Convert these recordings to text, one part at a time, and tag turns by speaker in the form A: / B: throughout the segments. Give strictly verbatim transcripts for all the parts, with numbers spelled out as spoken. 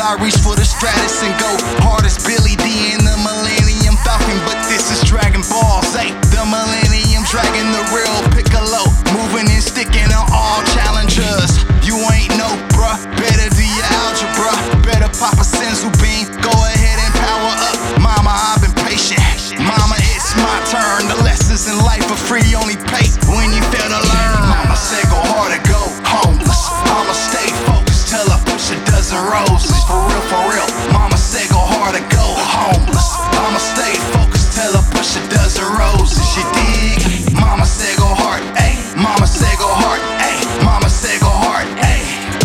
A: I reach for the Stratus and go hard as Billy D in the Millennium Falcon. But this is Dragon Ball Z, the Millennium Dragon, the real Piccolo, moving and sticking on all challengers. You ain't no bruh, better do your algebra, better pop a senzu bean, go ahead and power up. Mama, I've been patient, mama, it's my turn. The lessons in life are free, only pay when you fail to learn. Mama said go hard or go homeless, I'ma stay focused till I push a dozen roses. For real, for real, mama said go hard or go homeless, I'ma stay focused till I push a dozen roses. You dig? Mama said go hard, ayy, mama said go hard, ayy, mama said go hard, ayy,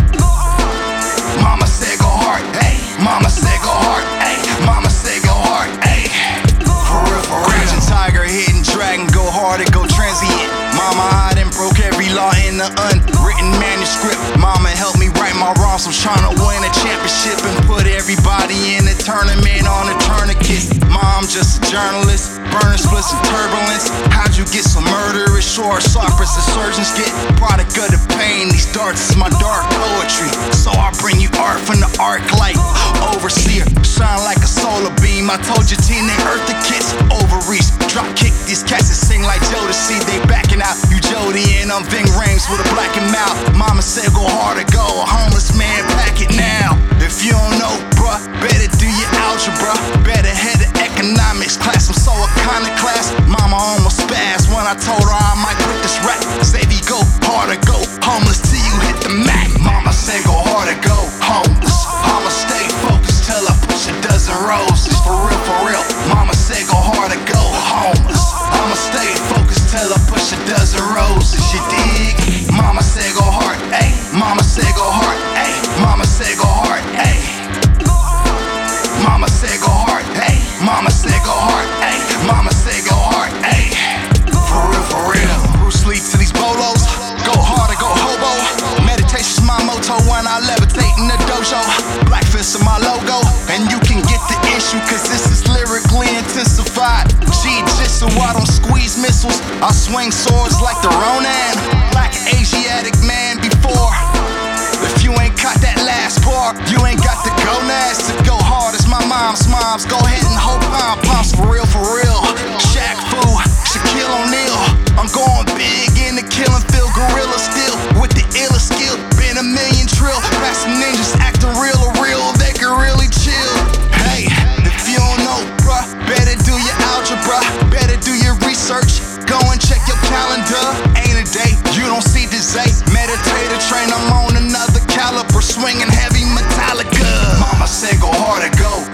A: mama said go hard, ayy, mama said go hard, ayy, mama said go hard, ayy. For real, for real. Raging tiger, hidden dragon, go hard and go transient. Mama, I done broke every law in the unwritten manuscript. Mama helped me right my wrongs, I'm tryna win a championship and put everybody in the tournament on a tourniquet. Mom, just a journalist, burning splits and turbulence. How'd you get so murderous? Sure, Cypress the surgeons get product of the pain. These darts is my dark poetry, so I bring you art from the arc light. Overseer, shine like a solar beam. I told you, teen, they earth the kids overreach. Drop kick these cats that sing like Jodeci. They backing out, you Jody and I'm Ving Rhames with a blackened mouth. Mama said go hard or go, a homeless man, pack it now. If you don't know, bruh, better do your algebra, better head of economics class. I'm so iconoclast. Mama almost spazzed when I told her I might quit this rap. Xavier, go hard or go homeless till you hit the mat. Mama said go hard or go homeless, I'ma stay focused till I push a dozen roses. For real, for real, mama said go hard or go homeless, I'ma stay focused till I push a dozen roses. You dig? Mama said go hard, ayy, mama said go hard, ayy, mama said go hard, ayy, mama said go hard, ayy, mama said go hard, ayy, mama said go hard, ayy. For real, for real. Bruce Lee to these bolos, go hard or go hobo. Meditation's my motto when I levitate in the dojo. Black fist is my logo, and you can get the issue, cause this is lyrically intensified. Jiu-jitsu, I don't squeeze missiles, I swing swords like the Ronin. Black Asiatic man before. If you ain't caught that last bar, you ain't got the gonads to go hard as my mom's moms. Go ahead and hold pom poms. For real, for real. Shaq Fu, Shaquille O'Neal, I'm going big in the killing field. Gorilla still with the illest skill. Been a million trill, past some ninjas acting real or real, they can really chill. Hey, if you don't know, bruh, better do your algebra, better do your research. Go and check your calendar. Ain't a day you don't see this day. Meditator train, I'm on another caliber, swinging heavy Metallica. Mama said go hard or go